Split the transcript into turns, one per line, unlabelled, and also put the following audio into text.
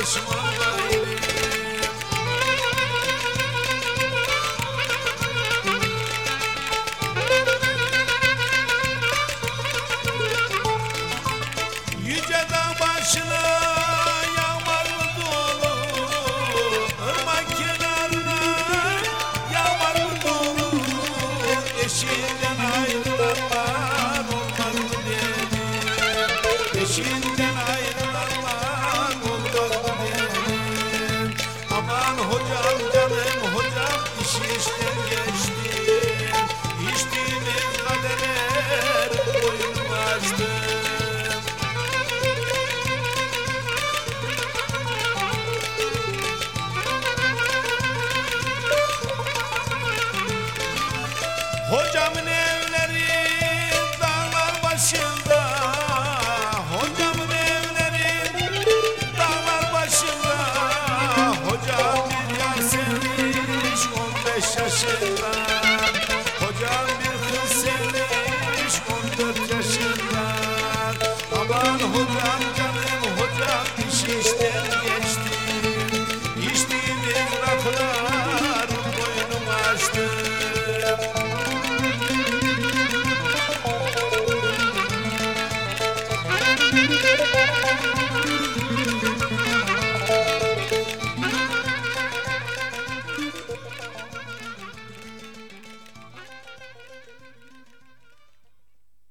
pişman değilim. Yüce dağ başına yağmur dolu, ırmak kenarına yağmur dolu. Eşinden ayrılanlar olmaz mı dedim, eşinden ayrılanlar olmaz mı dedim. Aman hocam canım hocam, iş işten geçti, içtiğimiz kaderer boynumu açtı. Hocamın evleri dağlar başında, hocamın evleri dağlar başında. Hocam bir yar sevmiş 15 yaşında, hocam bir kız sevmiş 14 yaşında. Aman hocam canım hocam, iş işten geçti, içtiğimiz rakılar boynumu açtı.
Thank you.